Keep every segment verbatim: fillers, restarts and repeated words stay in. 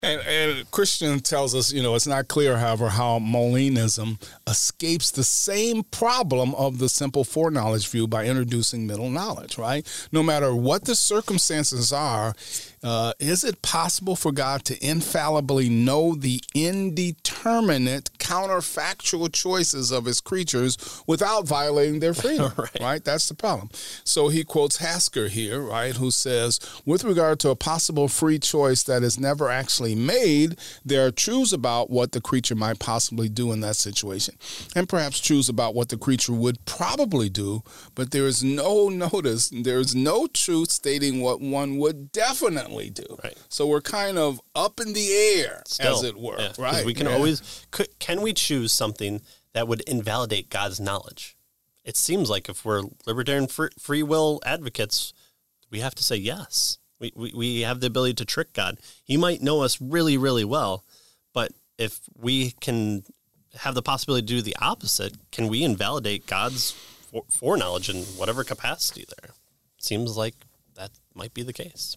And, and Christian tells us, you know, it's not clear, however, how Molinism escapes the same problem of the simple foreknowledge view by introducing middle knowledge, right? No matter what the circumstances are, uh, is it possible for God to infallibly know the indeterminate counterfactual choices of his creatures without violating their freedom, right. right? That's the problem. So he quotes Hasker here, right, who says, with regard to a possible free choice that is never actually made, there are truths about what the creature might possibly do in that situation, and perhaps truths about what the creature would probably do, but there is no notice, there is no truth stating what one would definitely do. Right. So we're kind of up in the air, Still, as it were, yeah, right? We can yeah. always, could, can we choose something that would invalidate God's knowledge? It seems like if we're libertarian free, free will advocates, we have to say yes. We, we we have the ability to trick God. He might know us really, really well, but if we can have the possibility to do the opposite, can we invalidate God's for, foreknowledge in whatever capacity there? Seems like that might be the case.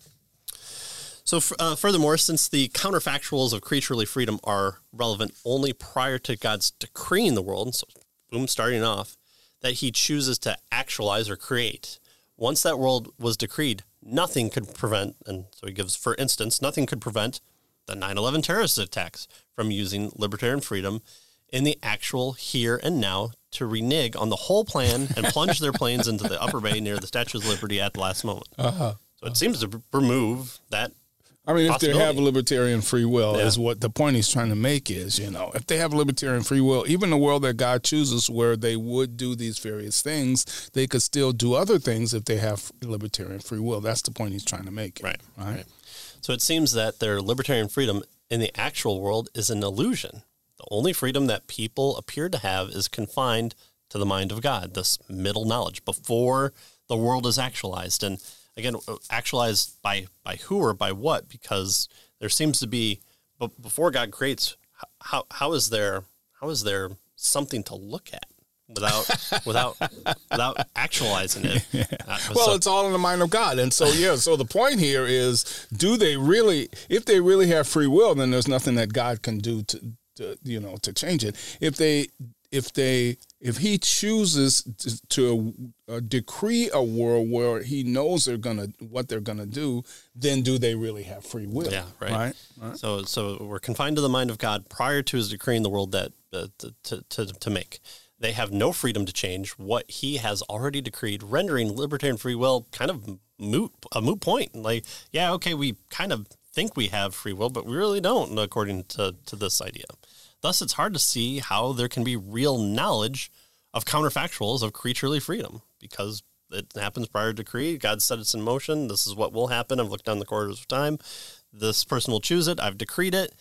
So uh, furthermore, since the counterfactuals of creaturely freedom are relevant only prior to God's decreeing the world, so boom, starting off, that he chooses to actualize or create. Once that world was decreed, nothing could prevent, and so he gives, for instance, nothing could prevent the nine eleven terrorist attacks from using libertarian freedom in the actual here and now to renege on the whole plan and plunge their planes into the upper bay near the Statue of Liberty at the last moment. Uh-huh. So it seems to remove that. I mean, if they have libertarian free will, yeah. is what the point he's trying to make is, you know, if they have libertarian free will, even the world that God chooses where they would do these various things, they could still do other things if they have libertarian free will. That's the point he's trying to make. Right. Right. right. So it seems that their libertarian freedom in the actual world is an illusion. The only freedom that people appear to have is confined to the mind of God, this middle knowledge before the world is actualized. And again, actualized by, by who or by what? Because there seems to be, but before God creates, how how is there how is there something to look at without without without actualizing it? Yeah. Uh, well, so, it's all in the mind of God, and so yeah. So the point here is, do they really? If they really have free will, then there's nothing that God can do to, to you know to change it. If they if they if he chooses to, to uh, decree a world where he knows they're gonna what they're gonna do, then do they really have free will? Yeah, right. Right. right? So so we're confined to the mind of God prior to his decreeing the world that uh, to, to to make. They have no freedom to change what he has already decreed, rendering libertarian free will kind of moot a moot point. Like, yeah, okay, we kind of think we have free will, but we really don't, according to to this idea. Thus, it's hard to see how there can be real knowledge of counterfactuals of creaturely freedom because it happens prior to decree. God set it in motion. This is what will happen. I've looked down the corridors of time. This person will choose it. I've decreed it.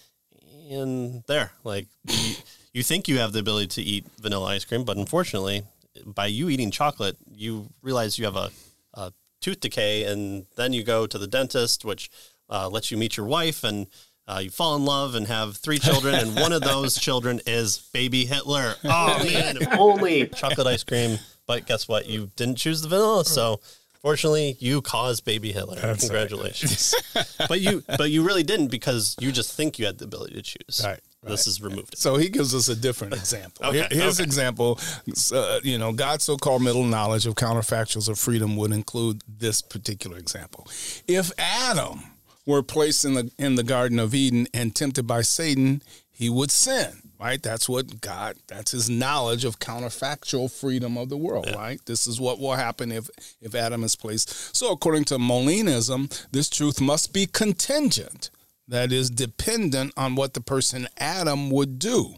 And there, like, you, you think you have the ability to eat vanilla ice cream, but unfortunately, by you eating chocolate, you realize you have a, a tooth decay, and then you go to the dentist, which uh, lets you meet your wife, and Uh, you fall in love and have three children, and one of those children is baby Hitler. Oh, man, if only chocolate ice cream. But guess what? You didn't choose the vanilla, so fortunately, you caused baby Hitler. That's Congratulations. Right. but you but you really didn't because you just think you had the ability to choose. Right. Right. This is removed. So he gives us a different example. okay, His okay. example, uh, you know, God's so-called middle knowledge of counterfactuals of freedom would include this particular example. If Adam were placed in the in the Garden of Eden and tempted by Satan, he would sin, right? That's what God, that's his knowledge of counterfactual freedom of the world, yeah. right? This is what will happen if, if Adam is placed. So according to Molinism, this truth must be contingent, that is dependent on what the person Adam would do.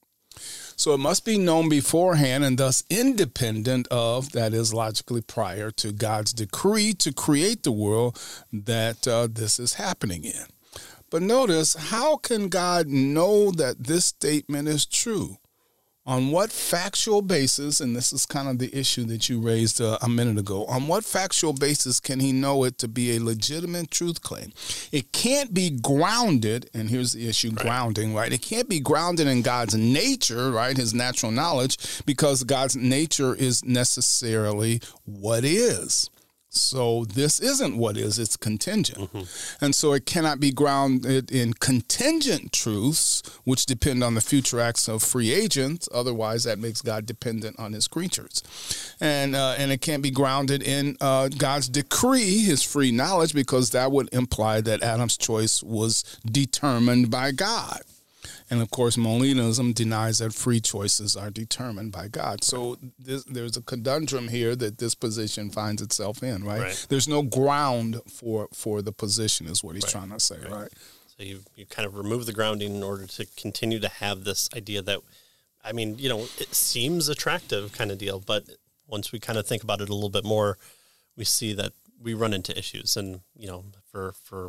So it must be known beforehand and thus independent of, that is logically prior to God's decree to create the world that uh, this is happening in. But notice, how can God know that this statement is true? On what factual basis, and this is kind of the issue that you raised uh, a minute ago, on what factual basis can he know it to be a legitimate truth claim? It can't be grounded, and here's the issue, right. grounding, right? It can't be grounded in God's nature, right, his natural knowledge, because God's nature is necessarily what is. So this isn't what is, it's contingent. Mm-hmm. And so it cannot be grounded in contingent truths, which depend on the future acts of free agents. Otherwise, that makes God dependent on his creatures. And uh, and it can't be grounded in uh, God's decree, his free knowledge, because that would imply that Adam's choice was determined by God. And, of course, Molinism denies that free choices are determined by God. So this, there's a conundrum here that this position finds itself in, right? right. There's no ground for, for the position is what he's right. trying to say, right. right? So you, you kind of remove the grounding in order to continue to have this idea that, I mean, you know, it seems attractive kind of deal, but once we kind of think about it a little bit more, we see that we run into issues. And, you know, for, for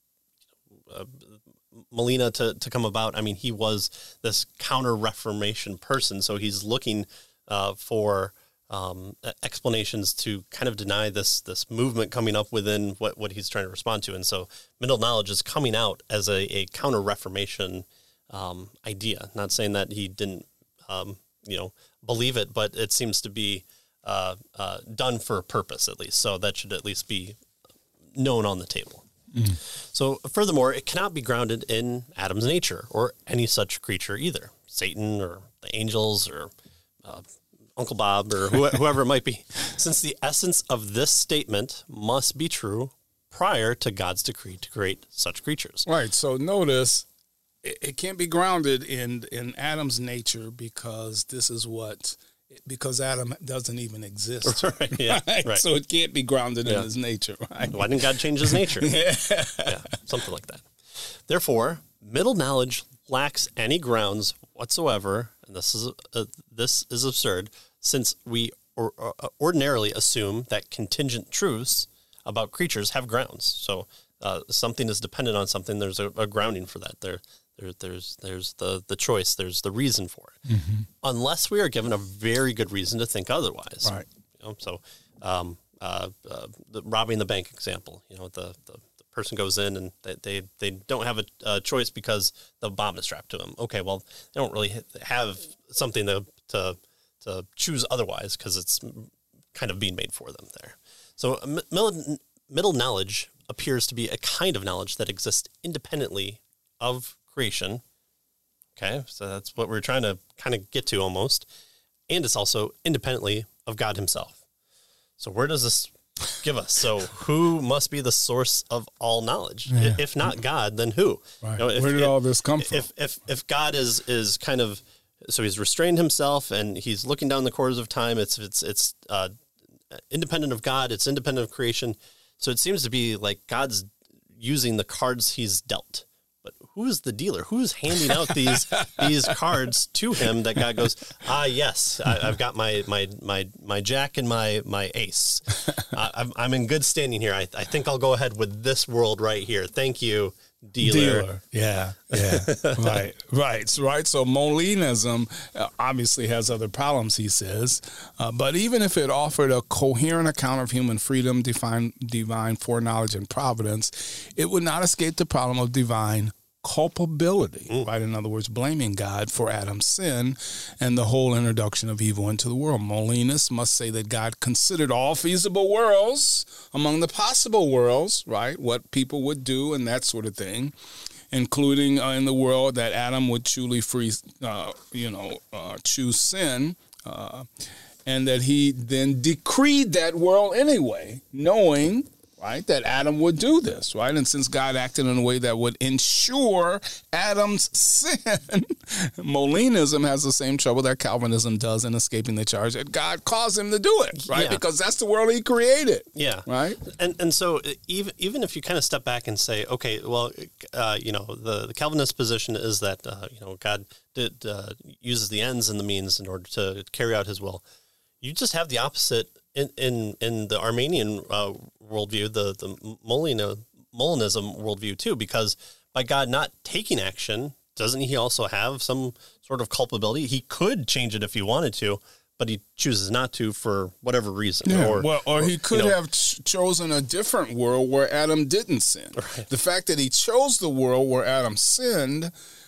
uh, Molina to, to come about, I mean, he was this counter-Reformation person, so he's looking uh, for um, explanations to kind of deny this this movement coming up within what, what he's trying to respond to. And so middle knowledge is coming out as a, a counter-Reformation um, idea. Not saying that he didn't, um, you know, believe it, but it seems to be uh, uh, done for a purpose, at least. So that should at least be known on the table. Mm. So furthermore, it cannot be grounded in Adam's nature or any such creature either, Satan or the angels or uh, Uncle Bob or wh- whoever it might be, since the essence of this statement must be true prior to God's decree to create such creatures. Right. So notice it, it can't be grounded in, in Adam's nature because this is what... Because Adam doesn't even exist. Right, yeah, right? Right. So it can't be grounded yeah. in his nature, right? Why didn't God change his nature? yeah. yeah, something like that. Therefore, middle knowledge lacks any grounds whatsoever, and this is uh, this is absurd, since we or, uh, ordinarily assume that contingent truths about creatures have grounds. So uh, something is dependent on something. There's a, a grounding for that. There. There, there's there's the, the choice, there's the reason for it, mm-hmm. unless we are given a very good reason to think otherwise. Right. You know, so um, uh, uh, the robbing the bank example, you know, the, the, the person goes in and they, they, they don't have a, a choice because the bomb is strapped to them. Okay, well, they don't really have something to to, to choose otherwise because it's kind of being made for them there. So middle, middle knowledge appears to be a kind of knowledge that exists independently of creation. Okay, so that's what we're trying to kind of get to almost. And it's also independently of God himself. So where does this give us? So who must be the source of all knowledge? Yeah. If not God, then who? Right. You know, if, where did if, all this come from? If, if, if God is, is kind of, so he's restrained himself and he's looking down the course of time, it's, it's, it's uh, independent of God, it's independent of creation. So it seems to be like God's using the cards he's dealt. But who's the dealer? Who's handing out these these cards to him that God goes, ah, yes, I, I've got my my my my jack and my my ace. Uh, I'm I'm in good standing here. I I think I'll go ahead with this world right here. Thank you, dealer. Dealer. Yeah, yeah, right, right, right. So Molinism uh, obviously has other problems, he says, uh, but even if it offered a coherent account of human freedom, divine, divine foreknowledge, and providence, it would not escape the problem of divine culpability, mm. right? In other words, blaming God for Adam's sin and the whole introduction of evil into the world. Molinists must say that God considered all feasible worlds among the possible worlds, right? What people would do and that sort of thing, including uh, in the world that Adam would truly free, uh, you know, uh, choose sin, uh, and that he then decreed that world anyway, knowing, right, that Adam would do this, right? And since God acted in a way that would ensure Adam's sin, Molinism has the same trouble that Calvinism does in escaping the charge that God caused him to do it, right? Yeah. Because that's the world he created. Yeah. Right? And and so even even if you kind of step back and say, okay, well, uh, you know, the, the Calvinist position is that, uh, you know, God did uh, uses the ends and the means in order to carry out his will. You just have the opposite In, in in the Armenian uh, worldview, the the Molina, Molinism worldview too, because by God not taking action, doesn't he also have some sort of culpability? He could change it if he wanted to, but he chooses not to for whatever reason. Yeah, or, well, or, or he could you know, have ch- chosen a different world where Adam didn't sin. Right. The fact that he chose the world where Adam sinned,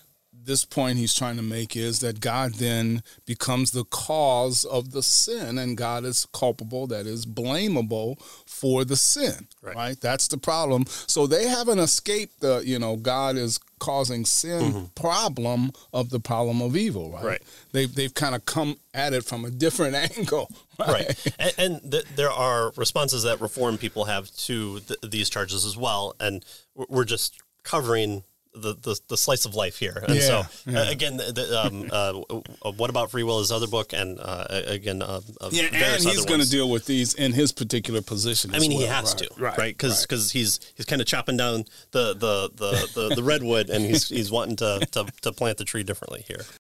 this point he's trying to make is that God then becomes the cause of the sin, and God is culpable, that is blamable for the sin, right? right? That's the problem. So they haven't escaped the, you know, God is causing sin mm-hmm. problem of the problem of evil, right? Right. They've, they've kind of come at it from a different angle. Right. right. And, and th- there are responses that Reformed people have to th- these charges as well, and we're just covering the, the, the slice of life here. And yeah, so, yeah. uh, again, the, the, um, uh, What About Free Will is his other book, and uh, again, uh, uh, yeah, and he's going to deal with these in his particular position. I mean, as well. he has right. to, right? Right? Because right. he's he's kind of chopping down the the, the, the, the redwood, and he's he's wanting to, to, to plant the tree differently here.